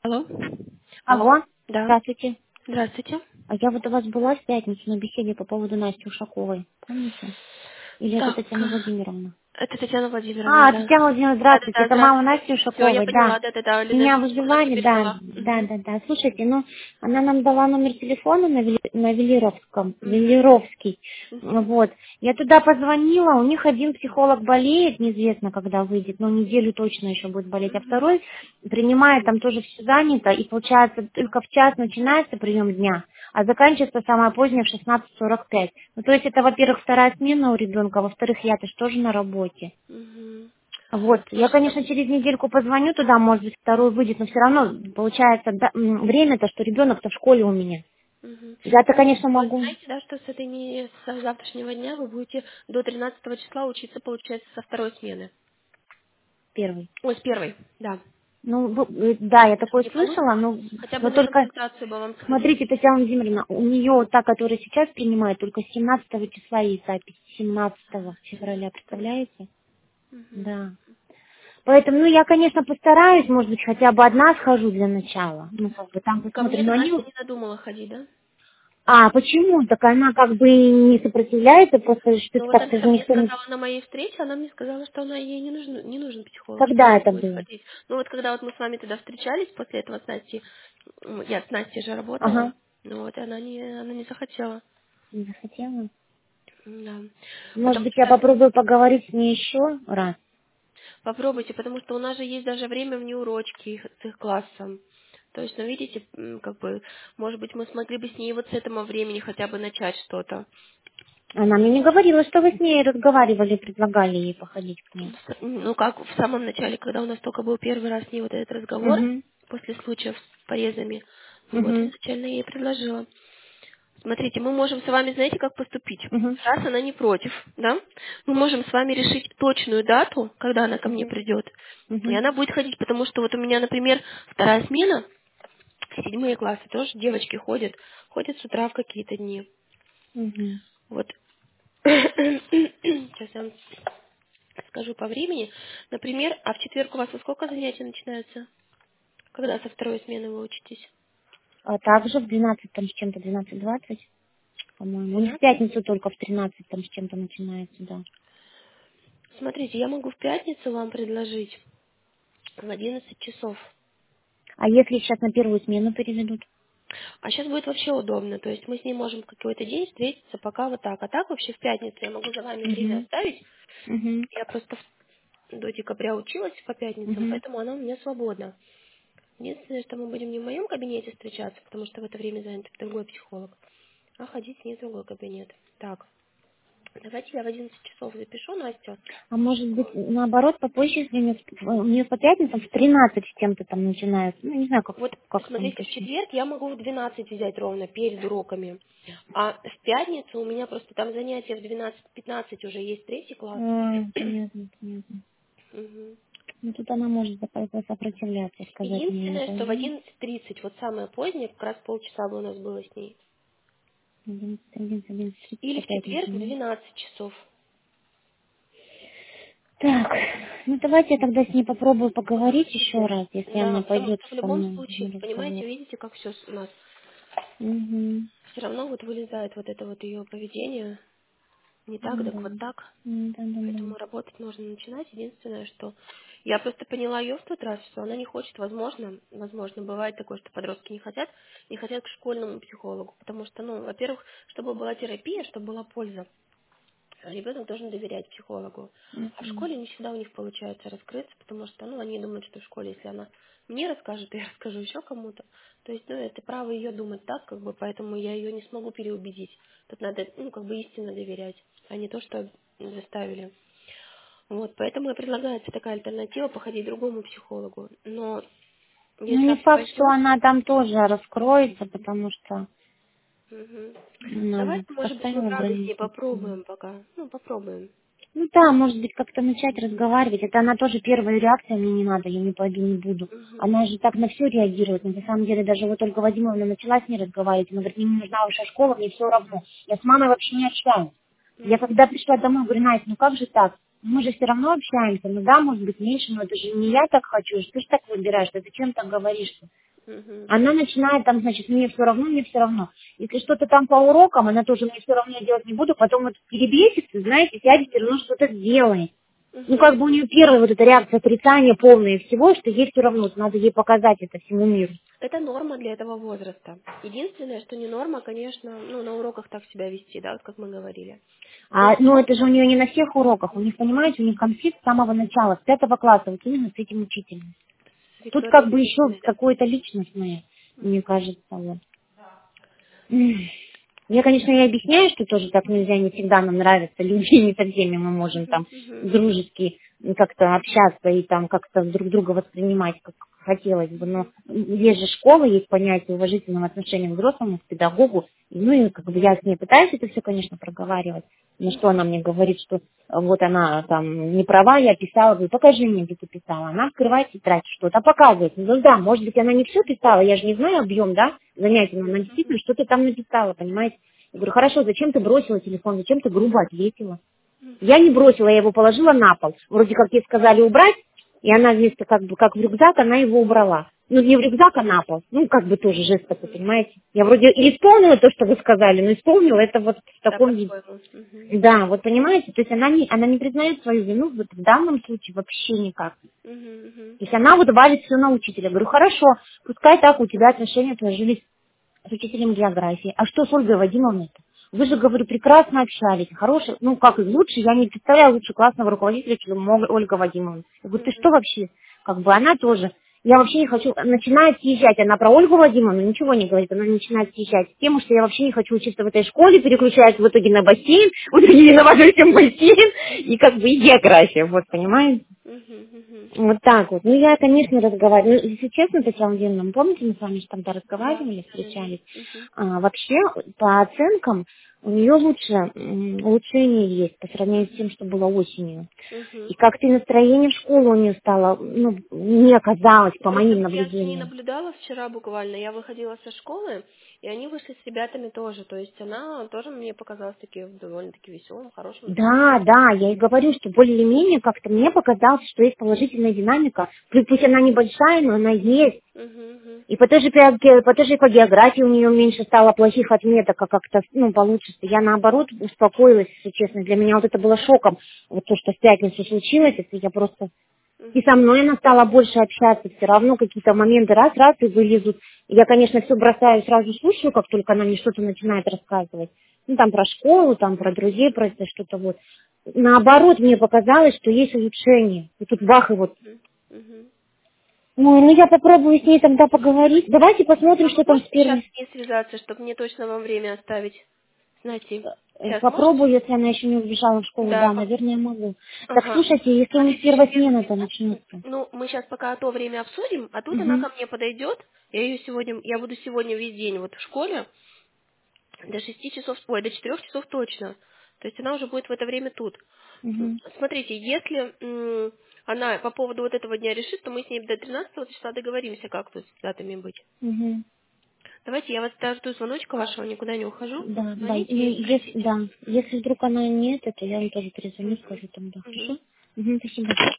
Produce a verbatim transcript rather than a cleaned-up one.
Алло? Алло? Алло, Да. здравствуйте. Здравствуйте. А я вот у вас была в пятницу на беседе по поводу Насти Ушаковой. Помните? Или это Так, Татьяна Владимировна? это Татьяна Владимировна, А, да. Татьяна Владимировна, здравствуйте. Да-да-да, Это мама здравствуйте. Насти Все, я Ушаковой, да. поняла, да-да-да, Меня Лизавета Николаевна вызывали, да, перевела. да, Угу. да, да. Слушайте, ну, она нам дала номер телефона на, Вели- на Велировском, Угу. Велировский. Угу. Вот. Я туда позвонила, у них один психолог болеет, неизвестно, когда выйдет, но неделю точно еще будет болеть, а Угу. второй принимает, там тоже все занято, и получается, только в час начинается прием дня, а заканчивается самое позднее в шестнадцать сорок пять. Ну, то есть это, во-первых, вторая смена у ребенка, во-вторых, я-то ж тоже на работе. Угу. Вот, я, Слушайте, конечно, через недельку позвоню туда, может быть, второй выйдет, но все равно получается да, м, время-то, что ребенок-то в школе у меня. угу. Я-то, Ну, конечно, вы могу. знаете, да, что с этой не с завтрашнего дня вы будете до тринадцатого числа учиться, получается, со второй смены. Первый. Ой, с первой, да. Ну, в- э, да, я такое Не слышала, получится? но Хотя бы вот на только, консультацию бы вам сходить. смотрите, Татьяна Владимировна, у нее та, которая сейчас принимает, только с семнадцатого числа есть запись, семнадцатого февраля, семнадцатого. представляете? Угу. Да. Поэтому, ну, я, конечно, постараюсь, может быть, хотя бы одна схожу для начала. Ну, как бы там Ко посмотрим. Но мне-то они... Настя не надумала ходить, да? А, почему? Так она как бы и не сопротивляется, просто Ну что-то вот как-то она же мне никто не... сказала на моей встрече, она мне сказала, что она ей не нужен, не нужен психолог, что Когда она не это будет было? ходить. Ну вот когда вот мы с вами тогда встречались, после этого с Настей, м, я с Настей же работала, Ага, ну вот и она не, она не захотела. не захотела. Да. Может Потому быть, я что, попробую поговорить с ней еще раз. попробуйте, потому что у нас же есть даже время вне урочки их- с их классом. То есть, ну видите, м, как бы, может быть, мы смогли бы с ней вот с этого времени хотя бы начать что-то. Она мне не говорила, что вы с ней разговаривали, предлагали ей походить к ней. С- Ну, как в самом начале, когда у нас только был первый раз с ней вот этот разговор, Угу, после случаев с порезами, вот, угу, изначально я ей предложила. Смотрите, мы можем с вами, знаете, как поступить? угу, Раз она не против, да, мы можем с вами решить точную дату, когда она ко мне угу, придет, и угу, она будет ходить, потому что вот у меня, например, вторая смена, седьмые классы тоже девочки ходят, ходят с утра в какие-то дни. угу. Вот. Сейчас я вам скажу по времени. Например, а в четверг у вас во сколько занятия начинаются? Когда со второй смены вы учитесь? А также в двенадцать там с чем-то, двенадцать двадцать, по-моему. У них в двенадцать? пятницу только в тринадцать там с чем-то начинается, да. Смотрите, я могу в пятницу вам предложить в одиннадцать часов. А если сейчас на первую смену переведут? А сейчас будет вообще удобно. То есть мы с ней можем в какой-то день встретиться, пока вот так. А так вообще в пятницу я могу за вами время Угу, оставить. угу, Я просто в- до декабря училась по пятницам, угу. поэтому она у меня свободна. Единственное, что мы будем не в моем кабинете встречаться, потому что в это время занят другой психолог, а ходить с ней в другой кабинет. Так, давайте я в одиннадцать часов запишу Настю. А может быть, наоборот, попозже, если у нее, в- у нее по пятницам в тринадцать с чем-то там начинается. Ну, не знаю, как, Вот, как там смотрите, в точно. четверг я могу в двенадцать взять ровно перед уроками, а в пятницу у меня просто там занятия в двенадцать пятнадцать уже есть третий класс. А, понятно, понятно. Мгм. Ну, тут она может запо- сопротивляться, сказать мне не Единственное, что в пойду. одиннадцать тридцать, вот самое позднее, как раз полчаса бы у нас было с ней. одиннадцать, одиннадцать, одиннадцать тридцать Или по в четверг в пятницам, да? двенадцать часов. Так, ну давайте я тогда с ней попробую поговорить еще Попробуйте. раз, если Да, она потому пойдет что в со любом мной случае, на разговор. понимаете, видите, как все у нас Угу. все равно вот вылезает вот это вот ее поведение. Не так, Да. так вот так. Да, да, да. Поэтому работать нужно начинать. Единственное, что я просто поняла ее в тот раз, что она не хочет, возможно, возможно, бывает такое, что подростки не хотят, не хотят к школьному психологу, потому что, ну, во-первых, чтобы была терапия, чтобы была польза, ребенок должен доверять психологу. А в Угу. школе не всегда у них получается раскрыться, потому что, ну, они думают, что в школе, если она мне расскажет, я расскажу еще кому-то. То есть, ну, это право ее думать так, как бы, поэтому я ее не смогу переубедить. Тут надо, ну, как бы истинно доверять, а не то, что заставили. Вот, поэтому и предлагается такая альтернатива походить к другому психологу. Но Ну, если не она факт, что пойдет, она там тоже раскроется, потому что мгм. она Давайте, может быть, мы поставила правда с ней границу. попробуем пока. Ну, попробуем. Ну да, может быть, как-то начать разговаривать. Это она тоже первая реакция, мне не надо, я не пойду, не буду. Мгм. Она же так на все реагирует. Но на самом деле даже вот Ольга Вадимовна начала с ней разговаривать. Она говорит, мне не нужна ваша школа, мне все равно. Я с мамой вообще не общаюсь. Я Мгм. когда пришла домой, говорю, Настя, ну как же так? Мы же все равно общаемся. Ну да, может быть, меньше, но это же не я так хочу. Ты же так выбираешь, ты зачем так говоришь? Мгм. Она начинает там, значит, мне все равно, мне все равно. Если что-то там по урокам, она тоже мне все равно, я делать не буду, потом вот перебесится, знаете, сядет, все равно что-то сделает. Ну, Мгм. как бы у нее первая вот эта реакция отрицания полная всего, что ей все равно, вот надо ей показать это всему миру. Это норма для этого возраста. Единственное, что не норма, конечно, ну, на уроках так себя вести, да, вот как мы говорили. А, Но ну, это же у нее не на всех уроках, у них, понимаете, у них конфликт с самого начала, с пятого класса, вот именно с этим учителем. Тут Виктория как бы еще Викторовна, да? какое-то личностное, мне кажется, вот. М. Я, конечно, и объясняю, что тоже так нельзя, не всегда нам нравятся люди, не со всеми мы можем там Мгм, мгм, дружески как-то общаться и там как-то друг друга воспринимать, как хотелось бы. Но мгм, есть же школа, есть понятие уважительного отношения к взрослому, к педагогу. Ну и как бы я с ней пытаюсь это все, конечно, проговаривать. На что она мне говорит, что вот она там не права, я писала, говорю, покажи мне, где ты писала. Она открывает тетрадь, что-то показывает. Ну да, может быть, она не все писала, я же не знаю объем, да, занятий, но она действительно что-то там написала, понимаете. Я говорю, хорошо, зачем ты бросила телефон, зачем ты грубо ответила? Я не бросила, я его положила на пол. Вроде как ей сказали убрать, и она вместо как бы как в рюкзак, она его убрала. Ну, не в рюкзак, а на пол. Ну, как бы тоже жест такой, понимаете. Я вроде и исполнила то, что вы сказали, но исполнила это вот в да, таком виде. по-своему. Мгм, Да, вот понимаете, то есть она не, она не признает свою вину вот в данном случае вообще никак. мгм, мгм, То есть она вот валит все на учителя. Я говорю, хорошо, пускай так у тебя отношения сложились с учителем географии. А что с Ольгой Вадимовной-то? Вы же, говорю, прекрасно общались, хороший, ну как лучше, я не представляю лучше классного руководителя, чем Ол- Ольга Вадимовна. Я говорю, ты мгм, что вообще? Как бы она тоже. Я вообще не хочу, начинает съезжать, она про Ольгу Вадимовну ничего не говорит, она начинает съезжать с тем, что я вообще не хочу учиться в этой школе, переключается в итоге на бассейн, в итоге виновата всем бассейн, и как бы и география, вот, понимаете? мгм, мгм. Вот так вот. Ну, я, конечно, разговариваю. Ну, если честно, Татьяна Владимировна, помните, мы с вами же тогда Да, разговаривали, мгм, встречались? мгм, А, вообще, по оценкам, у нее лучше м, улучшение есть по сравнению с тем, что было осенью. мгм. И как-то и настроение в школу у нее стало, ну, не оказалось, по Просто моим вот я за ней наблюдениям. наблюдала вчера буквально, я выходила со школы, и они вышли с ребятами тоже, то есть она тоже мне показалась таки довольно-таки веселым, хорошим Да, настроением. да, я и говорю, что более-менее как-то мне показалось, что есть положительная динамика. Пусть пусть она небольшая, но она есть. Мгм, мгм, И по той, же, пе- по той же по географии у нее меньше стало плохих отметок, а как-то, ну, получше. Я, наоборот, успокоилась, если честно. Для меня вот это было шоком. Вот то, что в пятницу случилось, это я просто... И со мгм, мной она стала больше общаться, все равно какие-то моменты раз-раз и вылезут. Я, конечно, все бросаю, сразу слушаю, как только она мне что-то начинает рассказывать. Ну, там про школу, там про друзей, про это что-то вот. Наоборот, мне показалось, что есть улучшение. И тут бах, и вот. мгм, мгм. Ой, ну я попробую с ней тогда поговорить. Давайте посмотрим, А вы что там с можете сейчас первым. с ней связаться, чтобы мне точно вам время оставить? Знаете, Э, сейчас Попробую, можете? если она еще не убежала в школу. Да, Да, по- наверное, могу. Так, ага. слушайте, если у них Смотрите, сейчас первая я с ней смена-то свяжусь. начнется. Ну, мы сейчас пока то время обсудим, а тут она Угу, ко мне подойдет. Я ее сегодня, я буду сегодня весь день вот в школе, до шести часов, ой, до четырех часов точно. То есть она уже будет в это время тут. М, угу, Смотрите, если м, она по поводу вот этого дня решит, то мы с ней до тринадцатого числа договоримся, как тут с датами быть. угу. Давайте я вас жду звоночка вашего, никуда не ухожу. Да, да. Звоните Ну, и если, спросите. да. Если вдруг она нет, это я вам тоже перезвоню, Мгм. скажу тогда. Мгм. Хорошо? Угу, спасибо.